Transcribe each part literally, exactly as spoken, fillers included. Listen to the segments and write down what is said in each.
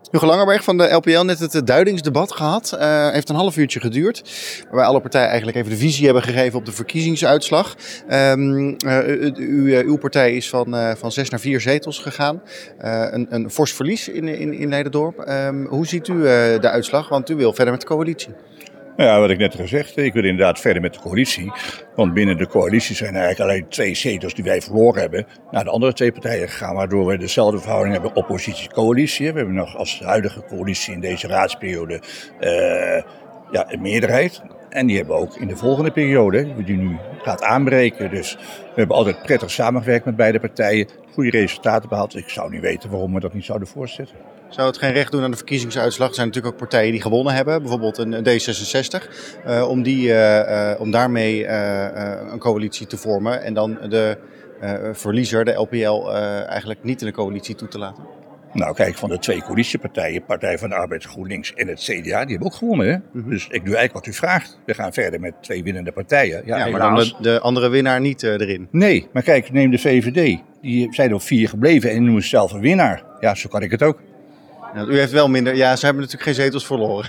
Hugo Langerberg van de L P L, net het duidingsdebat gehad. Uh, heeft een half uurtje geduurd. Waarbij alle partijen eigenlijk even de visie hebben gegeven op de verkiezingsuitslag. Um, uh, u, u, uw partij is van, uh, van zes naar vier zetels gegaan. Uh, een, een fors verlies in, in, in Leiderdorp. Um, hoe ziet u uh, de uitslag? Want u wil verder met de coalitie. Ja, wat ik net gezegd, ik wil inderdaad verder met de coalitie. Want binnen de coalitie zijn er eigenlijk alleen twee zetels die wij verloren hebben naar de andere twee partijen gegaan. Waardoor we dezelfde verhouding hebben oppositie-coalitie. We hebben nog als huidige coalitie in deze raadsperiode uh, ja, een meerderheid. En die hebben we ook in de volgende periode, die nu gaat aanbreken. Dus we hebben altijd prettig samengewerkt met beide partijen. Goede resultaten behaald. Ik zou niet weten waarom we dat niet zouden voortzetten. Zou het geen recht doen aan de verkiezingsuitslag? Er zijn natuurlijk ook partijen die gewonnen hebben, bijvoorbeeld een D zesenzestig, uh, om, die, uh, uh, om daarmee uh, uh, een coalitie te vormen en dan de uh, verliezer, de L P L, uh, eigenlijk niet in de coalitie toe te laten? Nou kijk, van de twee coalitiepartijen, Partij van de Arbeid, GroenLinks en het C D A, die hebben ook gewonnen. Hè? Mm-hmm. Dus ik doe eigenlijk wat u vraagt. We gaan verder met twee winnende partijen. Ja, ja maar dan de, de andere winnaar niet uh, erin. Nee, maar kijk, neem de V V D. Die zijn op vier gebleven en noemen zichzelf een winnaar. Ja, zo kan ik het ook. Nou, u heeft wel minder, ja, ze hebben natuurlijk geen zetels verloren.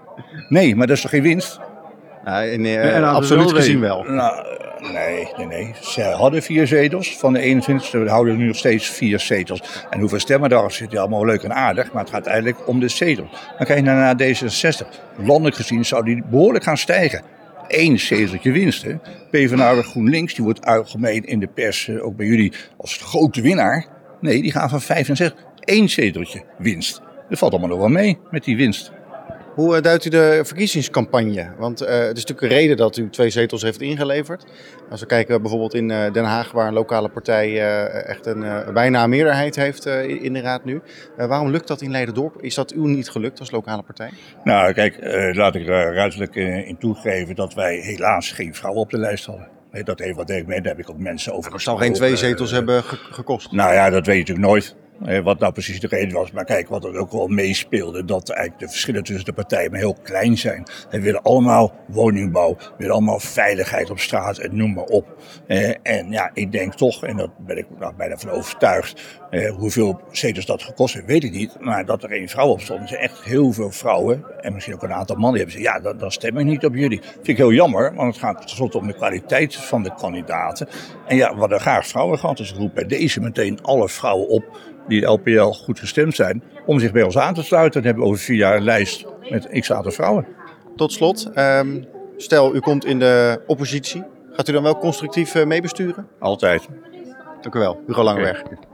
Nee, maar dat is toch geen winst? Nou, in, uh, en absoluut gezien wel. Nou, nee, nee, nee. Ze hadden vier zetels. Van de eenentwintig we houden nu nog steeds vier zetels. En hoeveel stemmen daar zitten, allemaal leuk en aardig. Maar het gaat eigenlijk om de zetels. Dan kijk je naar D zesenzestig. Landelijk gezien zou die behoorlijk gaan stijgen. Eén zeteltje winst. Hè. PvdA GroenLinks, die wordt algemeen in de pers, ook bij jullie, als grote winnaar. Nee, die gaan van vijfenzestig. Eén zeteltje winst. Dat valt allemaal nog wel mee met die winst. Hoe uh, duidt u de verkiezingscampagne? Want uh, het is natuurlijk een reden dat u twee zetels heeft ingeleverd. Als we kijken bijvoorbeeld in uh, Den Haag, waar een lokale partij uh, echt een uh, bijna een meerderheid heeft uh, in de raad nu. Uh, waarom lukt dat in Leiderdorp? Is dat u niet gelukt als lokale partij? Nou kijk, uh, laat ik er ruidelijk uh, in toegeven dat wij helaas geen vrouwen op de lijst hadden. Dat heeft wat ik mee, daar heb ik ook mensen over gesproken. Het zou geen twee zetels uh, hebben ge- gekost. Nou ja, dat weet je natuurlijk nooit. Wat nou precies de reden was. Maar kijk, wat er ook wel meespeelde. Dat eigenlijk de verschillen tussen de partijen maar heel klein zijn. We willen allemaal woningbouw. We willen allemaal veiligheid op straat en noem maar op. Eh, en ja, ik denk toch, en daar ben ik nou bijna van overtuigd. Eh, hoeveel zetels dat gekost heeft, weet ik niet. Maar dat er één vrouw op stond. Er zijn echt heel veel vrouwen. En misschien ook een aantal mannen die hebben gezegd. Ja, dan, dan stem ik niet op jullie. Vind ik heel jammer. Want het gaat tenslotte om de kwaliteit van de kandidaten. En ja, we hadden graag vrouwen gehad. Dus ik roep bij deze meteen alle vrouwen op die de L P L goed gestemd zijn, om zich bij ons aan te sluiten. Dan hebben we over vier jaar een lijst met x aantal vrouwen. Tot slot, um, stel u komt in de oppositie. Gaat u dan wel constructief uh, meebesturen? Altijd. Dank u wel, Hugo Langerberg. Okay.